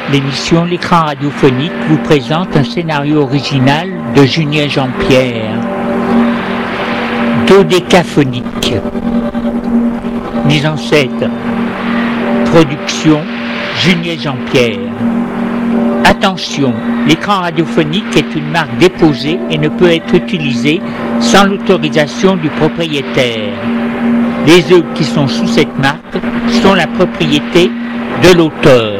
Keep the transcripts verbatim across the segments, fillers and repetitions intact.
l'émission L'écran radiophonique vous présente un scénario original de Julien Jean-Pierre. Dodécaphonique. Mise en scène. Production Julien Jean-Pierre. Attention, l'écran radiophonique est une marque déposée et ne peut être utilisé sans l'autorisation du propriétaire. Les œuvres qui sont sous cette marque sont la propriété de l'auteur.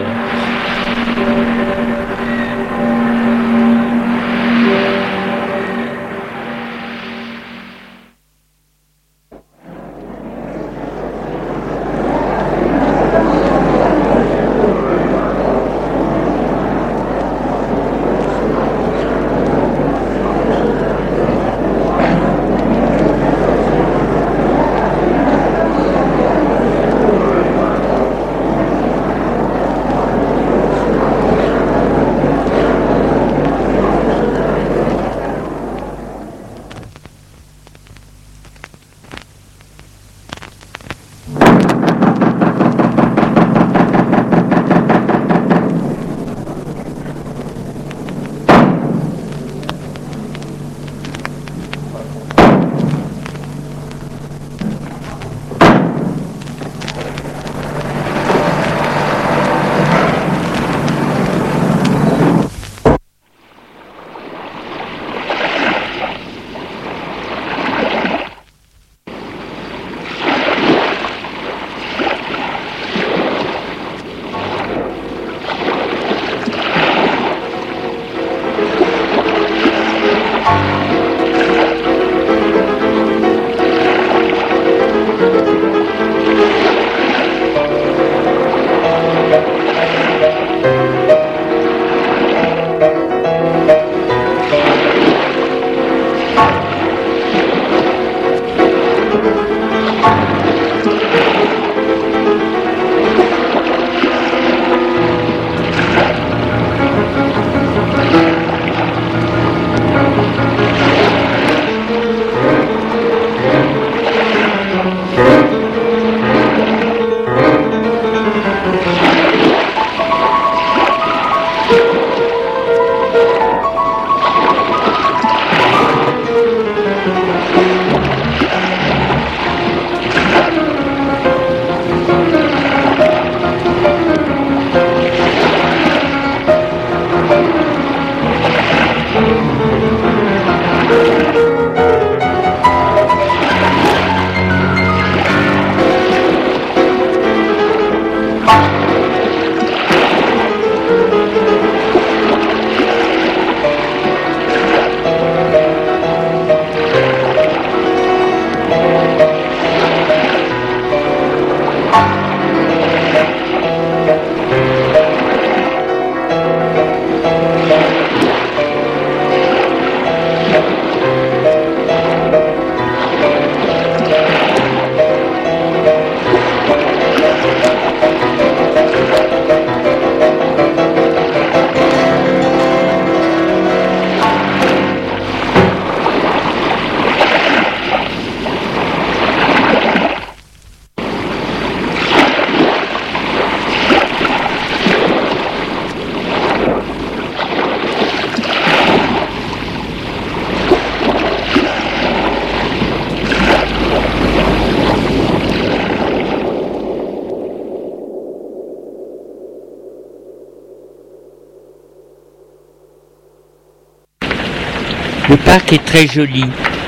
Le parc est très joli.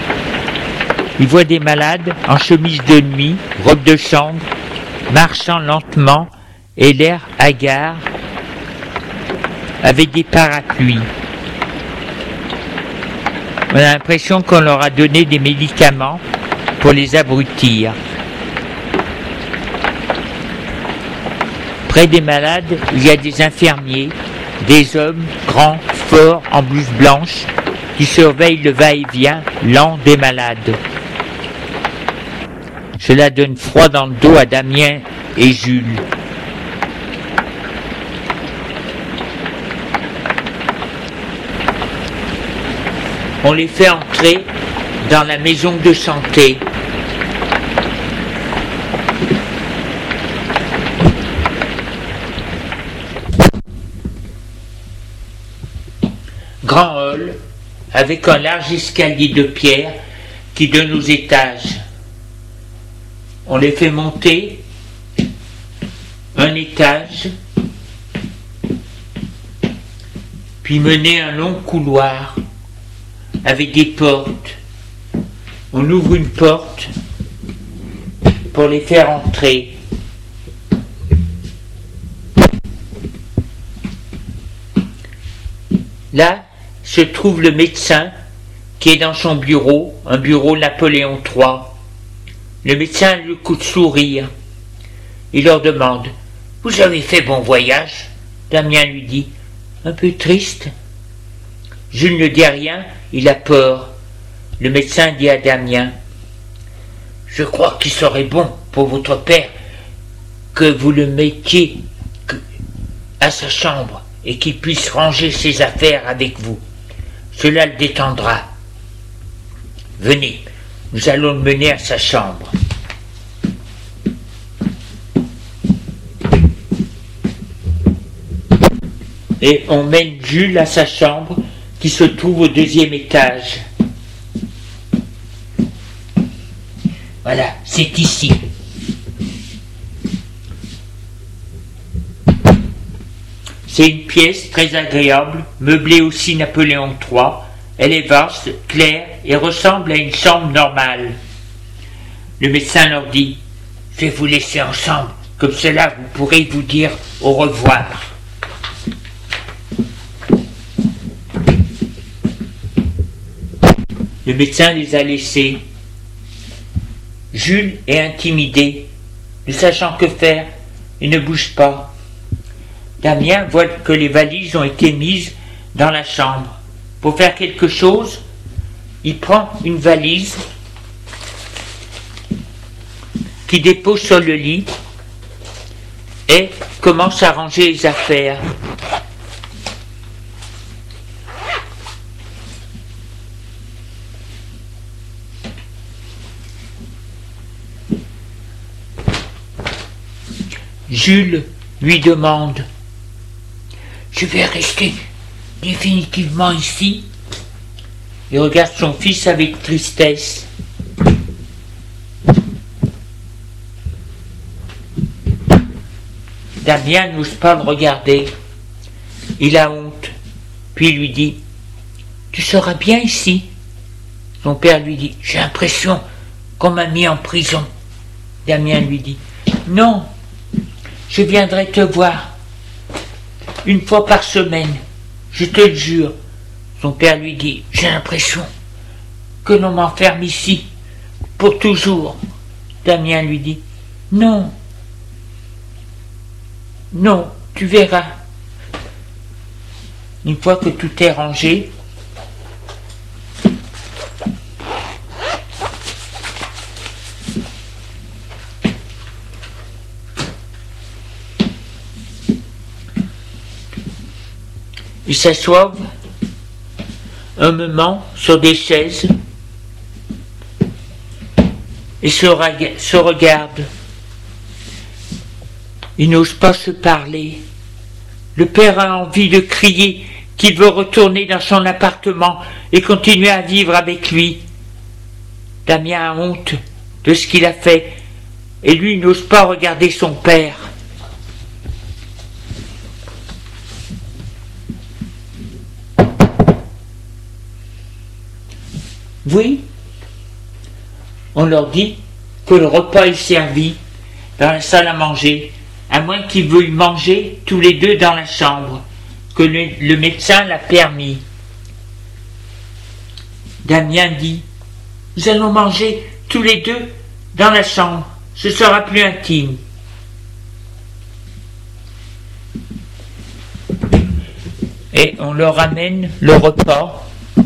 Il voit des malades en chemise de nuit, robe de chambre, marchant lentement et l'air hagard avec des parapluies. On a l'impression qu'on leur a donné des médicaments pour les abrutir. Près des malades, il y a des infirmiers, des hommes grands, forts, en blouse blanche, qui surveillent le va-et-vient lent des malades. Cela donne froid dans le dos à Damien et Jules. On les fait entrer dans la maison de santé. avec un large escalier de pierre qui donne aux étages. On les fait monter un étage, puis mener un long couloir avec des portes. On ouvre une porte pour les faire entrer. Là se trouve le médecin qui est dans son bureau, un bureau Napoléon trois. Le médecin a le coup de sourire. Il leur demande « Vous avez fait bon voyage ?» Damien lui dit « Un peu triste. » Jules ne dit rien, il a peur. Le médecin dit à Damien « Je crois qu'il serait bon pour votre père que vous le mettiez à sa chambre et qu'il puisse ranger ses affaires avec vous. Cela le détendra. Venez, nous allons le mener à sa chambre. » Et on mène Jules à sa chambre qui se trouve au deuxième étage. Voilà, c'est ici. C'est une pièce très agréable, meublée aussi Napoléon trois. Elle est vaste, claire et ressemble à une chambre normale. Le médecin leur dit « Je vais vous laisser ensemble, comme cela vous pourrez vous dire au revoir. » Le médecin les a laissés. Jules est intimidé, ne sachant que faire, il ne bouge pas. Damien voit que les valises ont été mises dans la chambre. Pour faire quelque chose, il prend une valise qu'il dépose sur le lit et commence à ranger les affaires. Jules lui demande « Je vais rester définitivement ici ?» Il regarde son fils avec tristesse. Damien n'ose pas le regarder. Il a honte. Puis il lui dit « Tu seras bien ici ?» Son père lui dit « J'ai l'impression qu'on m'a mis en prison. » Damien lui dit « Non, je viendrai te voir une fois par semaine, je te le jure. » Son père lui dit « J'ai l'impression que l'on m'enferme ici pour toujours. » Damien lui dit « Non, non, tu verras. » Une fois que tout est rangé, ils s'assoient un moment sur des chaises et se, rega- se regardent. Ils n'osent pas se parler. Le père a envie de crier qu'il veut retourner dans son appartement et continuer à vivre avec lui. Damien a honte de ce qu'il a fait et lui n'ose pas regarder son père. Oui, on leur dit que le repas est servi dans la salle à manger, à moins qu'ils veuillent manger tous les deux dans la chambre, que le, le médecin l'a permis. Damien dit « Nous allons manger tous les deux dans la chambre, ce sera plus intime. » Et on leur amène le repas.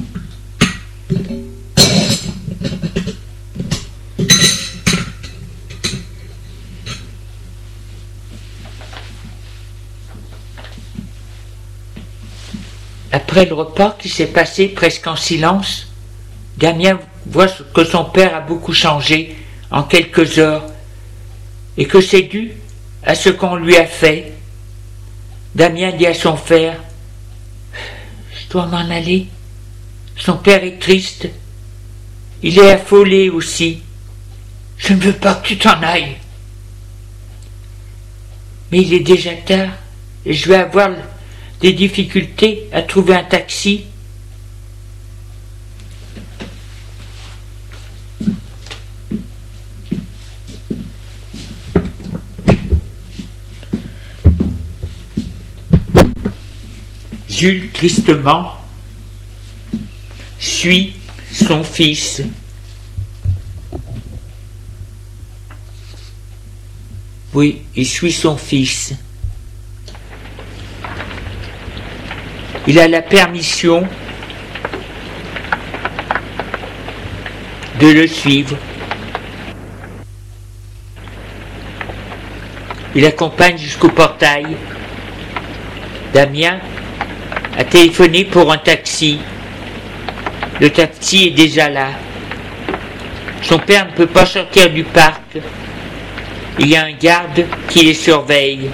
Après le repas qui s'est passé presque en silence, Damien voit que son père a beaucoup changé en quelques heures et que c'est dû à ce qu'on lui a fait. Damien dit à son père « Je dois m'en aller, Son père est triste. Il est affolé aussi. Je ne veux pas que tu t'en ailles. Mais il est déjà tard et je vais avoir des difficultés à trouver un taxi. Jules, tristement, suit son fils. Oui, il suit son fils. Il a la permission de le suivre. Il l'accompagne jusqu'au portail. Damien a téléphoné pour un taxi. Le taxi est déjà là. Son père ne peut pas sortir du parc. Il y a un garde qui les surveille.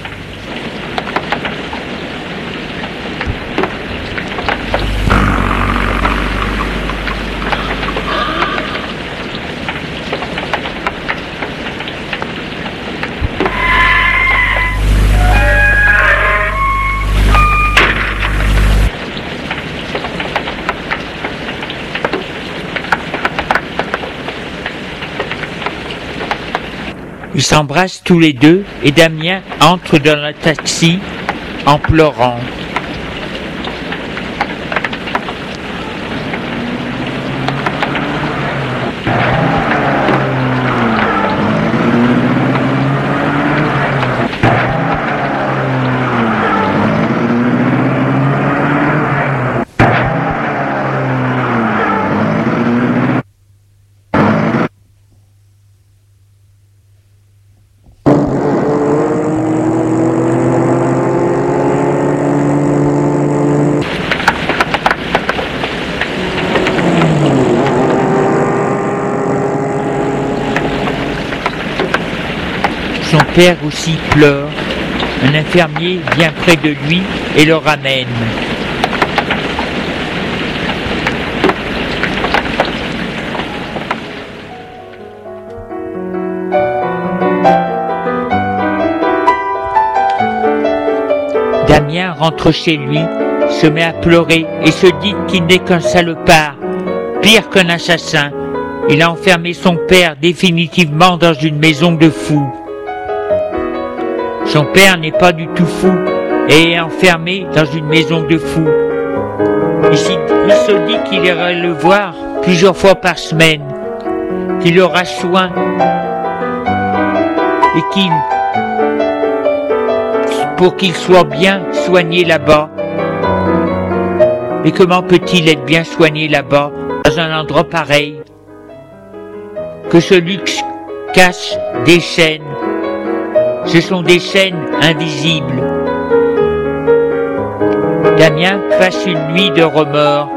Ils s'embrassent tous les deux et Damien entre dans le taxi en pleurant. Son père aussi pleure. Un infirmier vient près de lui et le ramène. Damien rentre chez lui, se met à pleurer et se dit qu'il n'est qu'un salopard, pire qu'un assassin. Il a enfermé son père définitivement dans une maison de fous. Son père n'est pas du tout fou et est enfermé dans une maison de fous. Il, il se dit qu'il ira le voir plusieurs fois par semaine, qu'il aura soin et qu'il, pour qu'il soit bien soigné là-bas. Mais comment peut-il être bien soigné là-bas, dans un endroit pareil? Que ce luxe cache des chaînes. Ce sont des chaînes invisibles. Damien passe une nuit de remords.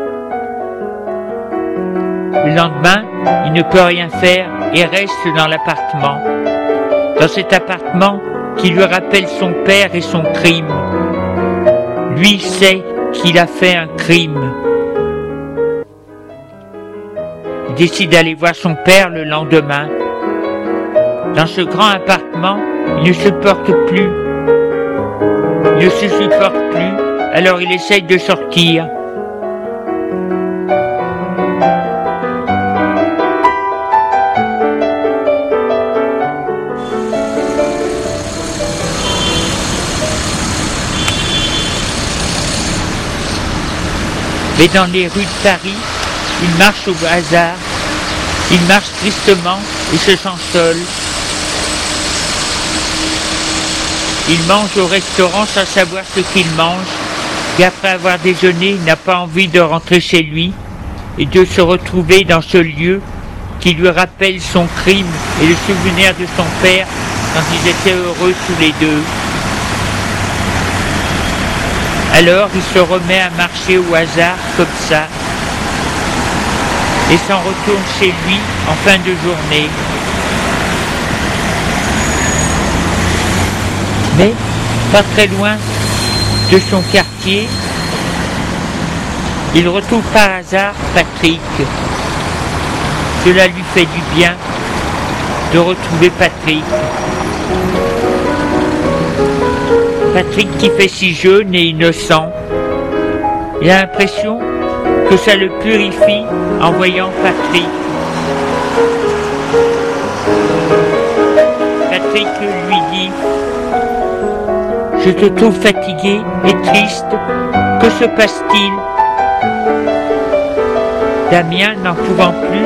Le lendemain, il ne peut rien faire et reste dans l'appartement. Dans cet appartement qui lui rappelle son père et son crime. Lui sait qu'il a fait un crime. Il décide d'aller voir son père le lendemain. Dans ce grand appartement, il ne supporte plus. Il ne se supporte plus, alors il essaye de sortir. Mais dans les rues de Paris, il marche au hasard. Il marche tristement et se sent seul. Il mange au restaurant sans savoir ce qu'il mange, et après avoir déjeuné, il n'a pas envie de rentrer chez lui et de se retrouver dans ce lieu qui lui rappelle son crime et le souvenir de son père quand ils étaient heureux tous les deux. Alors il se remet à marcher au hasard comme ça et s'en retourne chez lui en fin de journée. Mais, pas très loin de son quartier, Il retrouve par hasard Patrick. Cela lui fait du bien de retrouver Patrick. Patrick qui fait si jeune et innocent. Il a l'impression que ça le purifie en voyant Patrick. Patrick lui dit: je te trouve fatigué et triste, que se passe-t-il? Damien, n'en pouvant plus,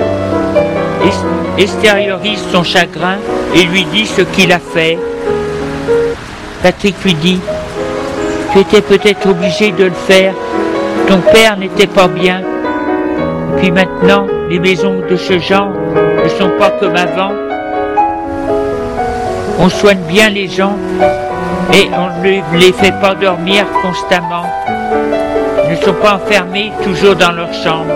extériorise son chagrin et lui dit ce qu'il a fait. Patrick lui dit: tu étais peut-être obligé de le faire, ton père n'était pas bien, et puis maintenant les maisons de ce genre ne sont pas comme avant. On soigne bien les gens et on ne les fait pas dormir constamment. Ils ne sont pas enfermés toujours dans leur chambre.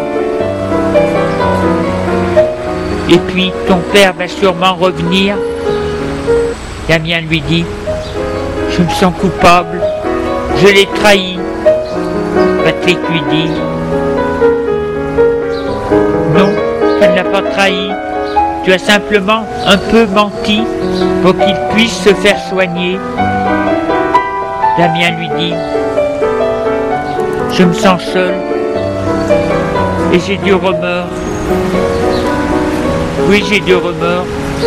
Et puis ton père va sûrement revenir. Damien lui dit: je me sens coupable, je l'ai trahi. Patrick lui dit: non, tu ne l'as pas trahi. Tu as simplement un peu menti pour qu'il puisse se faire soigner. Damien lui dit: je me sens seul et j'ai du remords. Oui, j'ai du remords.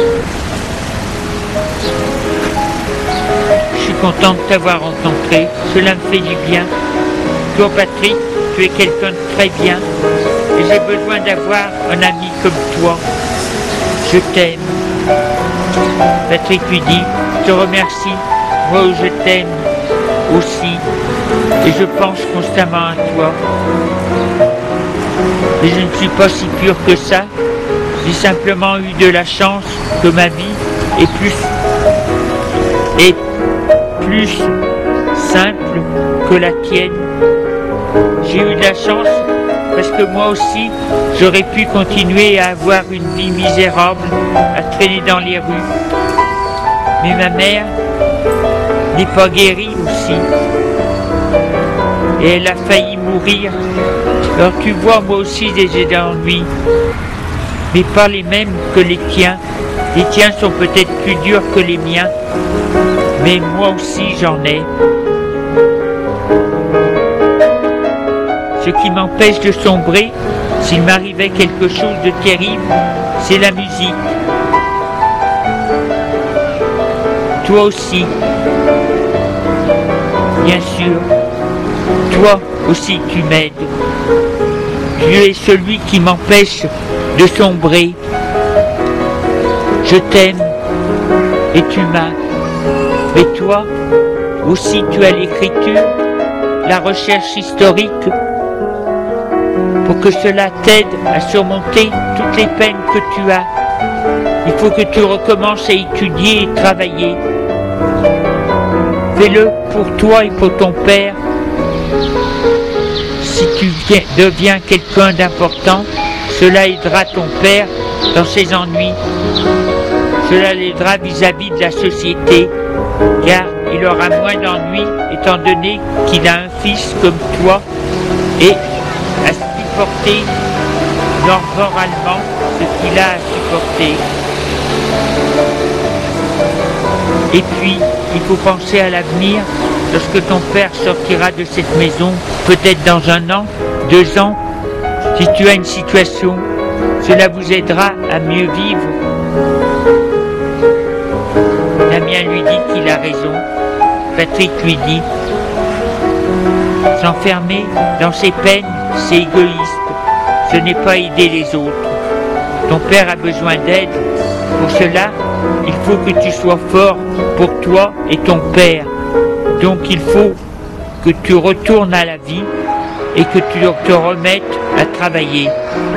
Je suis content de t'avoir rencontré, cela me fait du bien. Toi, Patrick, tu es quelqu'un de très bien et j'ai besoin d'avoir un ami comme toi. Je t'aime. Patrick lui dit: je te remercie, moi je t'aime aussi et je pense constamment à toi. Mais je ne suis pas si pur que ça, j'ai simplement eu de la chance que ma vie est plus, est plus simple que la tienne. J'ai eu de la chance parce que moi aussi, j'aurais pu continuer à avoir une vie misérable, à traîner dans les rues. Mais ma mère n'est pas guérie aussi. Et elle a failli mourir. Alors tu vois, moi aussi j'ai des ennuis. Mais pas les mêmes que les tiens. Les tiens sont peut-être plus durs que les miens. Mais moi aussi j'en ai. Ce qui m'empêche de sombrer, s'il m'arrivait quelque chose de terrible, c'est la musique. Toi aussi, bien sûr, toi aussi tu m'aides. Tu es celui qui m'empêche de sombrer. Je t'aime et tu m'as. Mais toi aussi tu as l'écriture, la recherche historique, pour que cela t'aide à surmonter toutes les peines que tu as. Il faut que tu recommences à étudier et travailler. Fais-le pour toi et pour ton père. Si tu viens, deviens quelqu'un d'important, cela aidera ton père dans ses ennuis. Cela l'aidera vis-à-vis de la société, car il aura moins d'ennuis étant donné qu'il a un fils comme toi et à supporter normalement ce qu'il a à supporter. Et puis, il faut penser à l'avenir. Lorsque ton père sortira de cette maison, peut-être dans un an, deux ans, si tu as une situation, cela vous aidera à mieux vivre. Damien lui dit qu'il a raison. Patrick lui dit: s'enfermer dans ses peines, c'est égoïste. Ce n'est pas aider les autres. Ton père a besoin d'aide. Pour cela, il faut que tu sois fort pour toi et ton père. Donc il faut que tu retournes à la vie et que tu te remettes à travailler.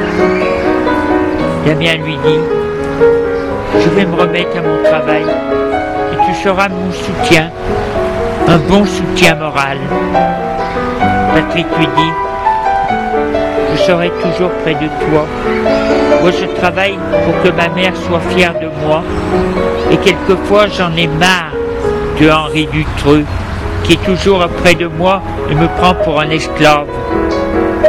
Damien lui dit: je vais me remettre à mon travail et tu seras mon soutien, un bon soutien moral. Patrick lui dit: je serai toujours près de toi. Moi je travaille pour que ma mère soit fière de moi et quelquefois j'en ai marre de Henri Dutreux qui est toujours près de moi et me prend pour un esclave.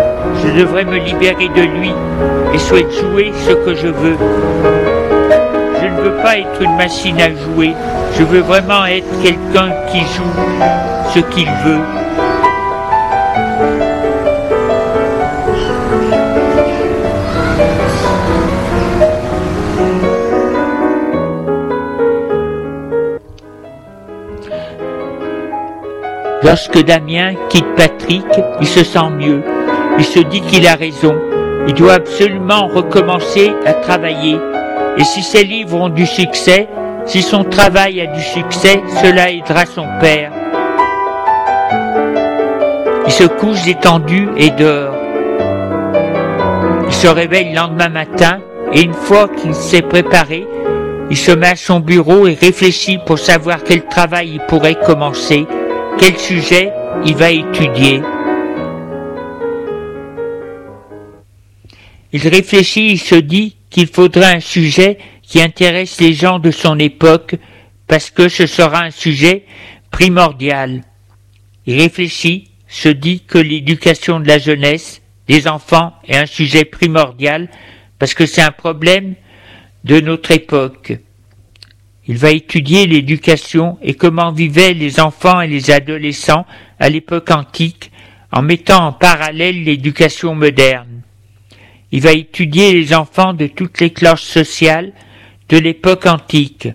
Je devrais me libérer de lui et souhaite jouer ce que je veux. Je ne veux pas être une machine à jouer. Je veux vraiment être quelqu'un qui joue ce qu'il veut. Lorsque Damien quitte Patrick, il se sent mieux. Il se dit qu'il a raison. Il doit absolument recommencer à travailler. Et si ses livres ont du succès, si son travail a du succès, cela aidera son père. Il se couche détendu et dort. Il se réveille le lendemain matin et une fois qu'il s'est préparé, il se met à son bureau et réfléchit pour savoir quel travail il pourrait commencer, quel sujet il va étudier. Il réfléchit, il se dit qu'il faudrait un sujet qui intéresse les gens de son époque, parce que ce sera un sujet primordial. Il réfléchit, se dit que l'éducation de la jeunesse, des enfants, est un sujet primordial, parce que c'est un problème de notre époque. Il va étudier l'éducation et comment vivaient les enfants et les adolescents à l'époque antique, en mettant en parallèle l'éducation moderne. Il va étudier les enfants de toutes les classes sociales de l'époque antique,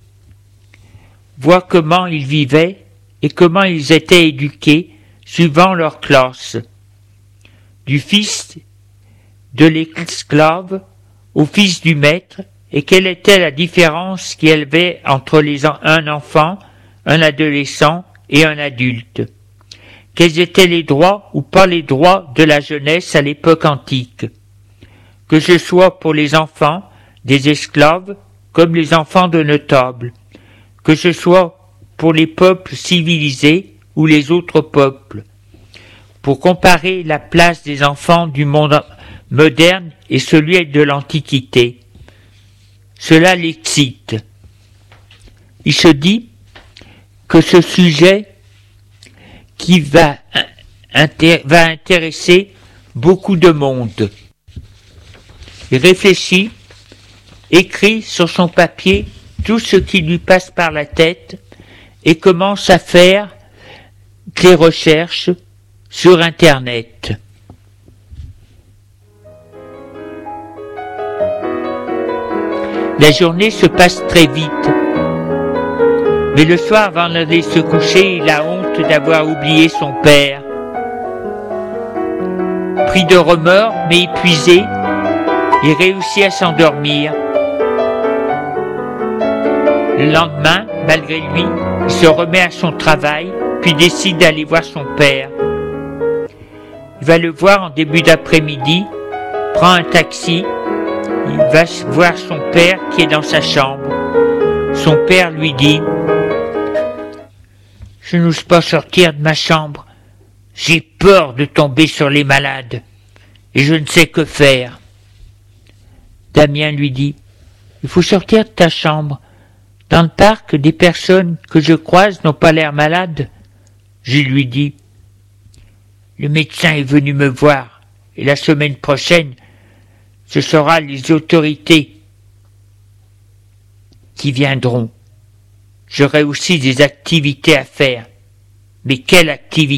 voir comment ils vivaient et comment ils étaient éduqués suivant leur classe, du fils de l'esclave au fils du maître, et quelle était la différence qu'il y avait entre les en- un enfant, un adolescent et un adulte. Quels étaient les droits ou pas les droits de la jeunesse à l'époque antique, que ce soit pour les enfants des esclaves comme les enfants de notables, que ce soit pour les peuples civilisés ou les autres peuples, pour comparer la place des enfants du monde moderne et celui de l'Antiquité. Cela l'excite. Il se dit que ce sujet qui va, intér- va intéresser beaucoup de monde. Il réfléchit, écrit sur son papier tout ce qui lui passe par la tête et commence à faire des recherches sur Internet. La journée se passe très vite, mais le soir, avant d'aller se coucher, il a honte d'avoir oublié son père. Pris de remords, mais épuisé, il réussit à s'endormir. Le lendemain, malgré lui, il se remet à son travail, puis décide d'aller voir son père. Il va le voir en début d'après-midi, prend un taxi, il va voir son père qui est dans sa chambre. Son père lui dit « Je n'ose pas sortir de ma chambre, j'ai peur de tomber sur les malades, et je ne sais que faire. » Damien lui dit « Il faut sortir de ta chambre. Dans le parc, des personnes que je croise n'ont pas l'air malades. » Je lui dis « Le médecin est venu me voir, et la semaine prochaine, ce sera les autorités qui viendront. J'aurai aussi des activités à faire. Mais quelle activité ?»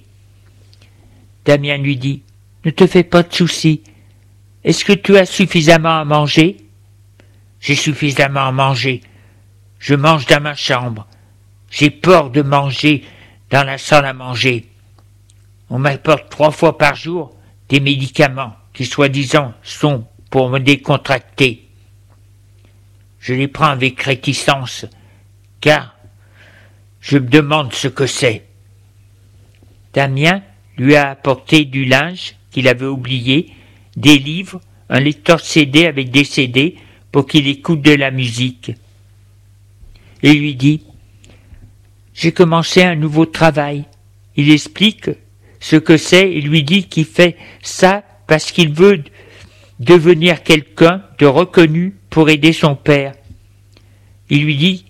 Damien lui dit « Ne te fais pas de soucis. Est-ce que tu as suffisamment à manger ?»« J'ai suffisamment à manger. Je mange dans ma chambre. J'ai peur de manger dans la salle à manger. On m'apporte trois fois par jour des médicaments qui soi-disant sont pour me décontracter. Je les prends avec réticence, car je me demande ce que c'est. » Damien lui a apporté du linge qu'il avait oublié, des livres, un lecteur C D avec des C D pour qu'il écoute de la musique. Et lui dit « J'ai commencé un nouveau travail. » Il explique ce que c'est et lui dit qu'il fait ça parce qu'il veut devenir quelqu'un de reconnu pour aider son père. Il lui dit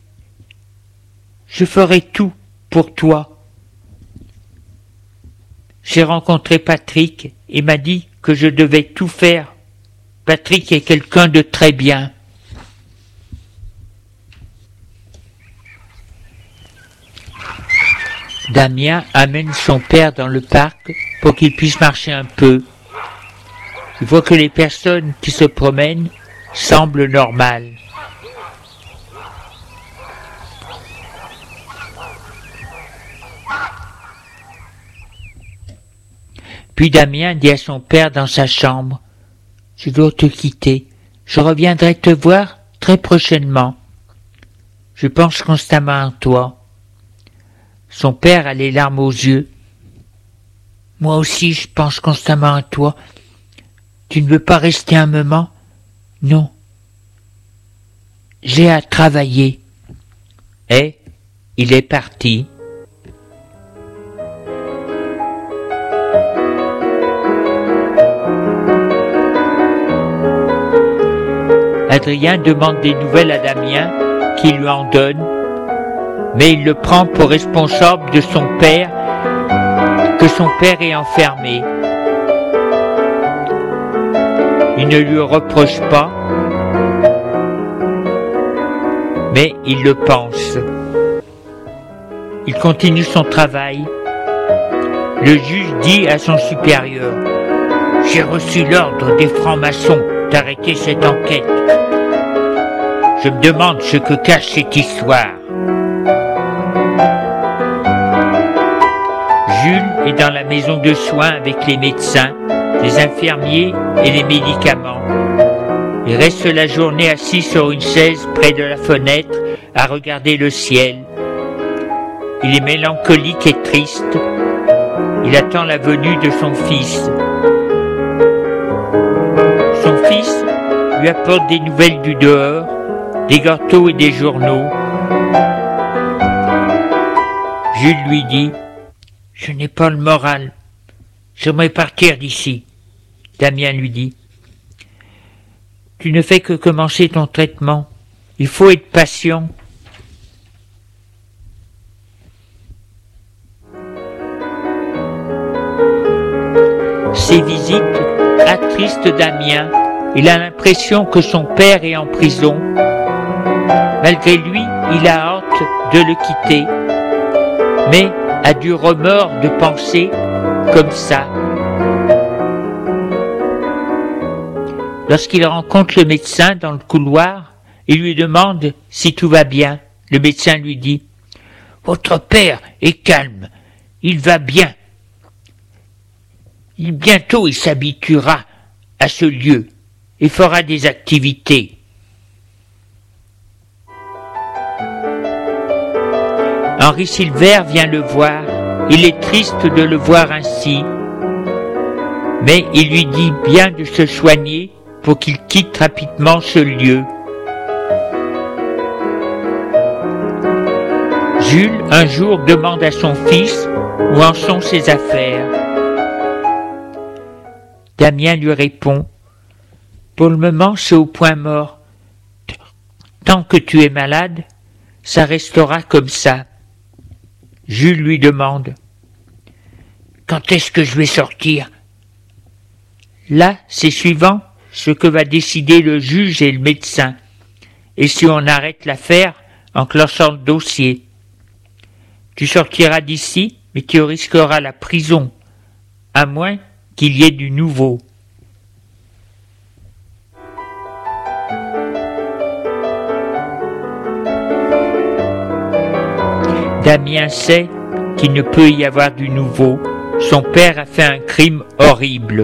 « Je ferai tout pour toi. » j'ai rencontré Patrick et m'a dit que je devais tout faire. Patrick est quelqu'un de très bien. Damien amène son père dans le parc pour qu'il puisse marcher un peu. Il voit que les personnes qui se promènent semblent normales. Puis Damien dit à son père dans sa chambre, « Je dois te quitter. Je reviendrai te voir très prochainement. Je pense constamment à toi. » Son père a les larmes aux yeux. « Moi aussi, je pense constamment à toi. Tu ne veux pas rester un moment? »« Non. J'ai à travailler. » Et il est parti. Adrien demande des nouvelles à Damien, qui lui en donne, mais il le prend pour responsable de son père, que son père est enfermé. Il ne lui reproche pas, mais il le pense. Il continue son travail. Le juge dit à son supérieur, « J'ai reçu l'ordre des francs-maçons d'arrêter cette enquête. Je me demande ce que cache cette histoire. » Jules est dans la maison de soins avec les médecins, les infirmiers et les médicaments. Il reste la journée assis sur une chaise près de la fenêtre à regarder le ciel. Il est mélancolique et triste. Il attend la venue de son fils. Son fils lui apporte des nouvelles du dehors, des gâteaux et des journaux. Jules lui dit, « Je n'ai pas le moral. J'aimerais partir d'ici. » Damien lui dit, « Tu ne fais que commencer ton traitement. Il faut être patient. » Ces visites attristent Damien. Il a l'impression que son père est en prison. Malgré lui, il a hâte de le quitter, mais a du remords de penser comme ça. Lorsqu'il rencontre le médecin dans le couloir, il lui demande si tout va bien. Le médecin lui dit, « Votre père est calme, il va bien. Il, bientôt il s'habituera à ce lieu et fera des activités. » Henri Silver vient le voir. Il est triste de le voir ainsi, mais il lui dit bien de se soigner pour qu'il quitte rapidement ce lieu. Jules, un jour, demande à son fils où en sont ses affaires. Damien lui répond, « Pour le moment, c'est au point mort. Tant que tu es malade, ça restera comme ça. » Jules lui demande, « Quand est-ce que je vais sortir ?» Là, c'est suivant ce que va décider le juge et le médecin, et si on arrête l'affaire en clenchant le dossier. Tu sortiras d'ici, mais tu risqueras la prison, à moins qu'il y ait du nouveau. Damien sait qu'il ne peut y avoir du nouveau. Son père a fait un crime horrible.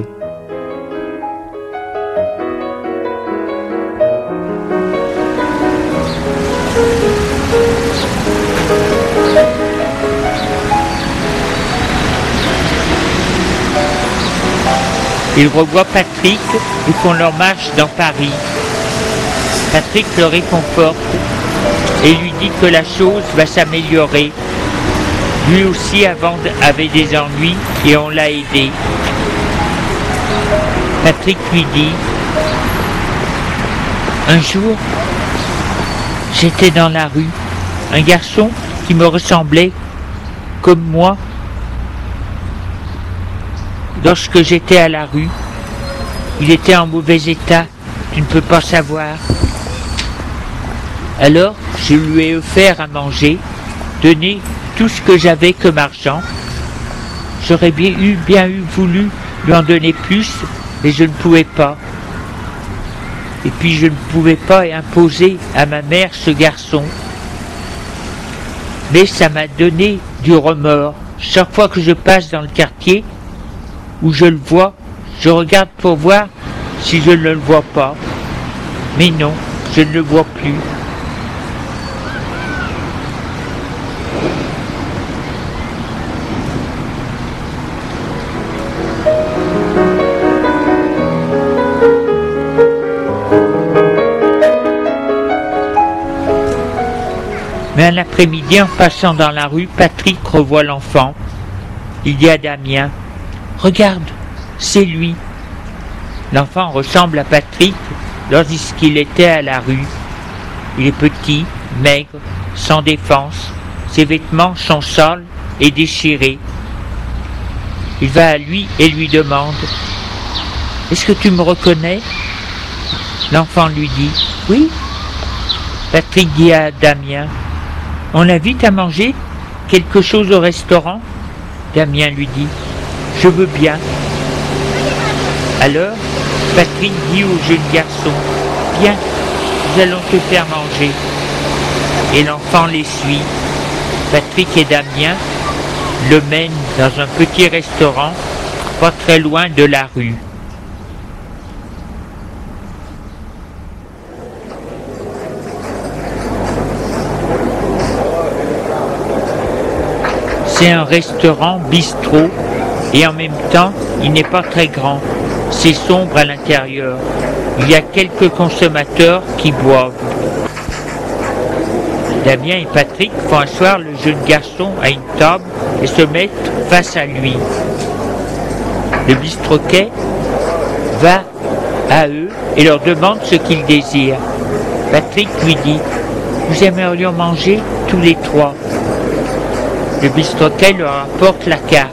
Il revoit Patrick et font leur marche dans Paris. Patrick le réconforte et lui dit que la chose va s'améliorer. Lui aussi avant avait des ennuis et on l'a aidé. Patrick lui dit, « Un jour, j'étais dans la rue, un garçon qui me ressemblait comme moi lorsque j'étais à la rue. Il était en mauvais état, tu ne peux pas savoir. Alors, je lui ai offert à manger, donné tout ce que j'avais comme argent. J'aurais bien eu, bien eu voulu lui en donner plus, mais je ne pouvais pas. Et puis je ne pouvais pas imposer à ma mère ce garçon. Mais ça m'a donné du remords. Chaque fois que je passe dans le quartier, où je le vois, je regarde pour voir si je ne le vois pas. Mais non, je ne le vois plus. Mais un après-midi, en passant dans la rue, Patrick revoit l'enfant. Il dit à Damien, « Regarde, c'est lui. » L'enfant ressemble à Patrick lorsqu'il était à la rue. Il est petit, maigre, sans défense. Ses vêtements sont sales et déchirés. Il va à lui et lui demande, « Est-ce que tu me reconnais ?» L'enfant lui dit, « Oui. » Patrick dit à Damien, « On invite à manger quelque chose au restaurant ?» Damien lui dit, « Je veux bien. » Alors, Patrick dit au jeune garçon, « Viens, nous allons te faire manger. » Et l'enfant les suit. Patrick et Damien le mènent dans un petit restaurant, pas très loin de la rue. C'est un restaurant bistrot et en même temps, il n'est pas très grand. C'est sombre à l'intérieur. Il y a quelques consommateurs qui boivent. Damien et Patrick font asseoir le jeune garçon à une table et se mettent face à lui. Le bistroquet va à eux et leur demande ce qu'ils désirent. Patrick lui dit « Nous aimerions manger tous les trois. » Le bistroquet leur apporte la carte.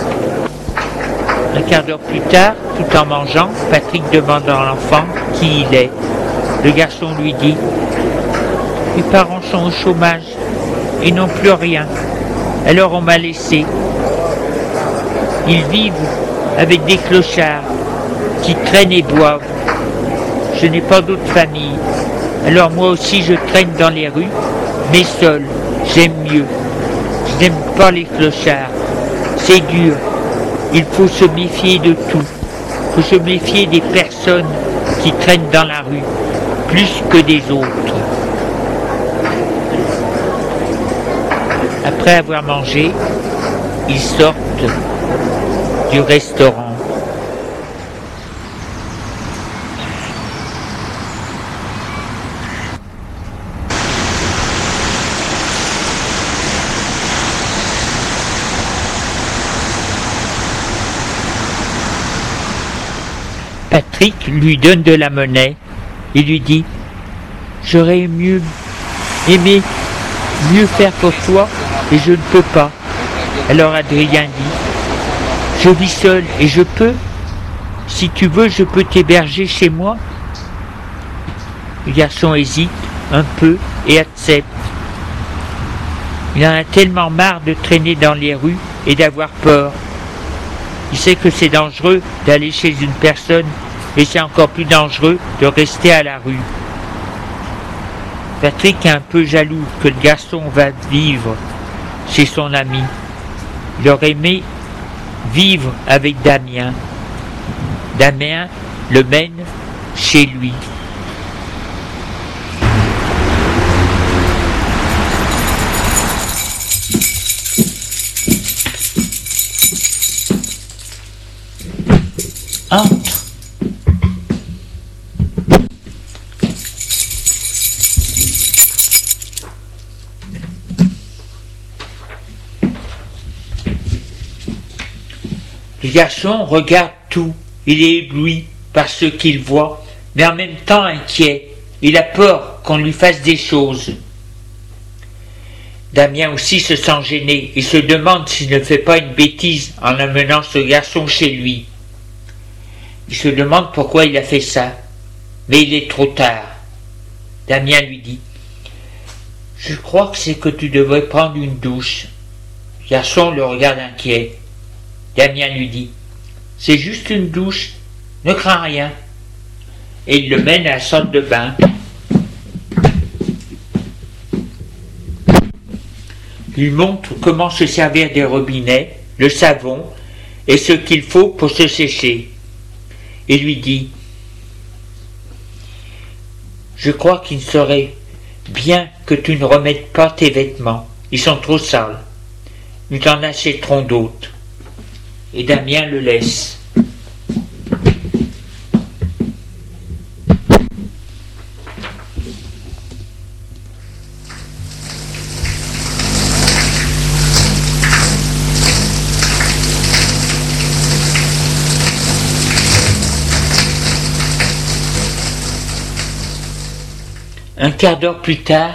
Un quart d'heure plus tard, tout en mangeant, Patrick demande à l'enfant qui il est. Le garçon lui dit « Mes parents sont au chômage et n'ont plus rien. Alors on m'a laissé. Ils vivent avec des clochards qui traînent et boivent. Je n'ai pas d'autre famille. Alors moi aussi je traîne dans les rues, mais seul, j'aime mieux. Je n'aime pas les clochards. C'est dur. Il faut se méfier de tout. Il faut se méfier des personnes qui traînent dans la rue, plus que des autres. » Après avoir mangé, ils sortent du restaurant. Patrick lui donne de la monnaie et lui dit « J'aurais mieux aimé mieux faire pour toi et je ne peux pas. » Alors Adrien dit « Je vis seul et je peux. Si tu veux, je peux t'héberger chez moi. » Le garçon hésite un peu et accepte. Il en a tellement marre de traîner dans les rues et d'avoir peur. Il sait que c'est dangereux d'aller chez une personne et c'est encore plus dangereux de rester à la rue. Patrick est un peu jaloux que le garçon va vivre chez son ami. Il aurait aimé vivre avec Damien. Damien le mène chez lui. Entre. Le garçon regarde tout. Il est ébloui par ce qu'il voit, mais en même temps inquiet. Il a peur qu'on lui fasse des choses. Damien aussi se sent gêné et se demande s'il ne fait pas une bêtise en amenant ce garçon chez lui. Il se demande pourquoi il a fait ça, mais il est trop tard. Damien lui dit « Je crois que c'est que tu devrais prendre une douche. » Le garçon le regarde inquiet. Damien lui dit « C'est juste une douche, ne crains rien. » Et il le mène à la salle de bain. Il lui montre comment se servir des robinets, le savon et ce qu'il faut pour se sécher. Il lui dit « Je crois qu'il serait bien que tu ne remettes pas tes vêtements, ils sont trop sales. Nous t'en achèterons d'autres. » Et Damien le laisse. Un quart d'heure plus tard,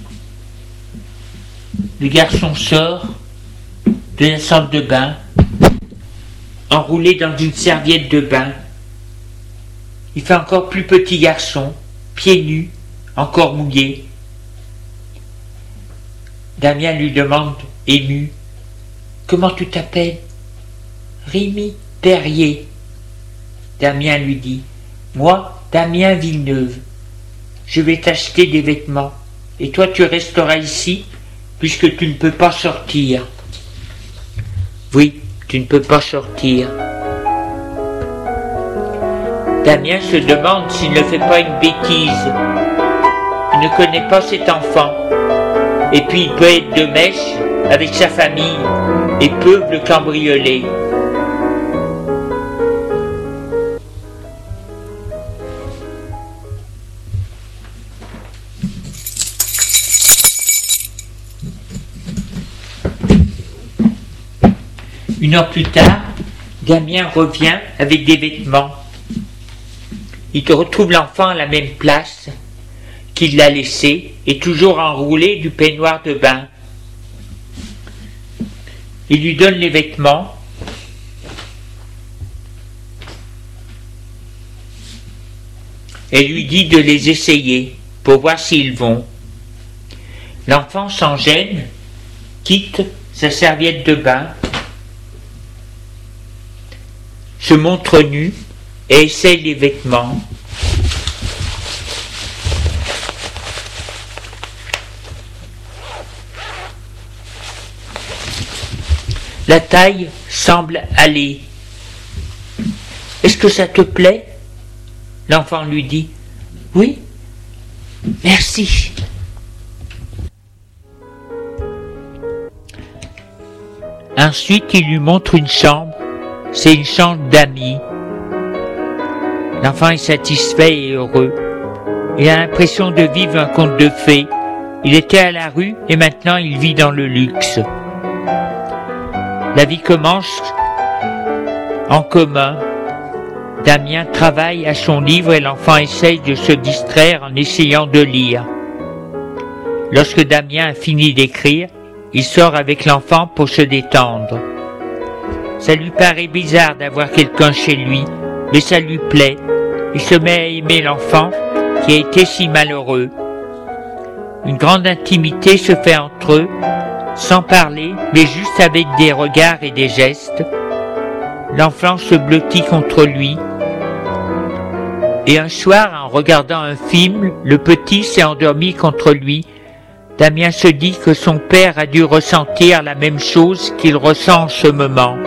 le garçon sort de la salle de bain, enroulé dans une serviette de bain. Il fait encore plus petit garçon, pieds nus, encore mouillé. Damien lui demande, ému, « Comment tu t'appelles ?»« Rémi Perrier. » Damien lui dit, « Moi, Damien Villeneuve. Je vais t'acheter des vêtements, et toi tu resteras ici, puisque tu ne peux pas sortir. » Oui, tu ne peux pas sortir. Damien se demande s'il ne fait pas une bêtise. Il ne connaît pas cet enfant, et puis il peut être de mèche avec sa famille, et peut le cambrioler. Une heure plus tard, Damien revient avec des vêtements. Il te retrouve l'enfant à la même place qu'il l'a laissé et toujours enroulé du peignoir de bain. Il lui donne les vêtements et lui dit de les essayer pour voir s'ils vont. L'enfant sans gêne quitte sa serviette de bain, se montre nu et essaye les vêtements. La taille semble aller. « Est-ce que ça te plaît ?» L'enfant lui dit « Oui, merci. » Ensuite, il lui montre une chambre. C'est une chambre d'amis. L'enfant est satisfait et heureux. Il a l'impression de vivre un conte de fées. Il était à la rue et maintenant il vit dans le luxe. La vie commence en commun. Damien travaille à son livre et l'enfant essaye de se distraire en essayant de lire. Lorsque Damien a fini d'écrire, il sort avec l'enfant pour se détendre. Ça lui paraît bizarre d'avoir quelqu'un chez lui, mais ça lui plaît. Il se met à aimer l'enfant qui a été si malheureux. Une grande intimité se fait entre eux, sans parler, mais juste avec des regards et des gestes. L'enfant se blottit contre lui. Et un soir, en regardant un film, le petit s'est endormi contre lui. Damien se dit que son père a dû ressentir la même chose qu'il ressent en ce moment.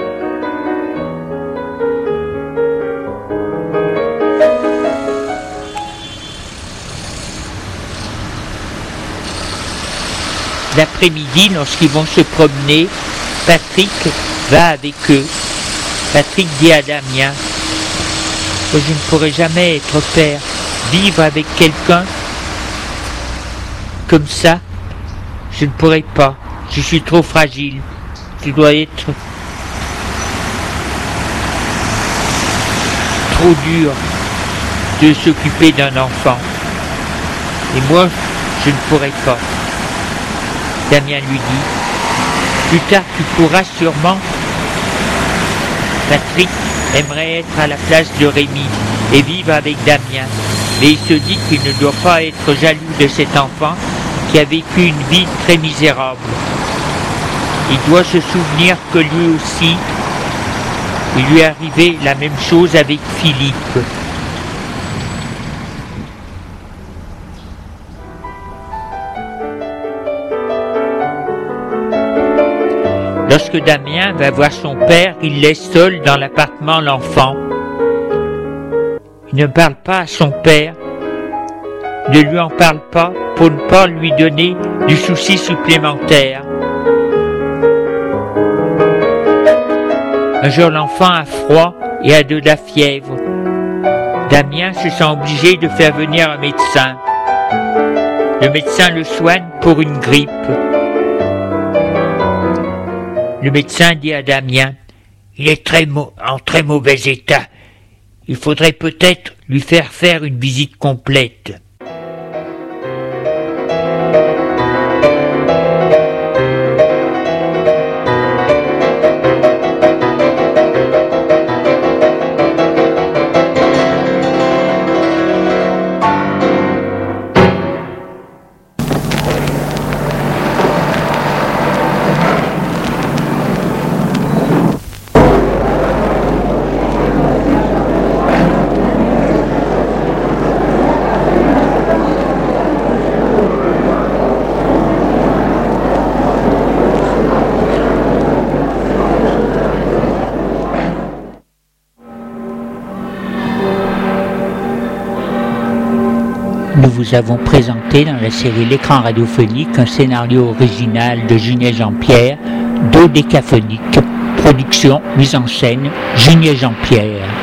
L'après-midi, lorsqu'ils vont se promener, Patrick va avec eux. Patrick dit à Damien que je ne pourrai jamais être père, vivre avec quelqu'un comme ça, je ne pourrai pas, je suis trop fragile, je dois être trop dur de s'occuper d'un enfant, et moi, je ne pourrai pas. Damien lui dit « Plus tard, tu pourras sûrement. » Patrick aimerait être à la place de Rémi et vivre avec Damien, mais il se dit qu'il ne doit pas être jaloux de cet enfant qui a vécu une vie très misérable. Il doit se souvenir que lui aussi, il lui est arrivé la même chose avec Philippe. Lorsque Damien va voir son père, il laisse seul dans l'appartement l'enfant. Il ne parle pas à son père, ne lui en parle pas pour ne pas lui donner du souci supplémentaire. Un jour, l'enfant a froid et a de la fièvre. Damien se sent obligé de faire venir un médecin. Le médecin le soigne pour une grippe. Le médecin dit à Damien « Il est très mau- en très mauvais état. Il faudrait peut-être lui faire faire une visite complète. » Nous vous avons présenté dans la série L'écran radiophonique un scénario original de Junier Jean-Pierre, Dodécaphonique, production, mise en scène, Junier Jean-Pierre.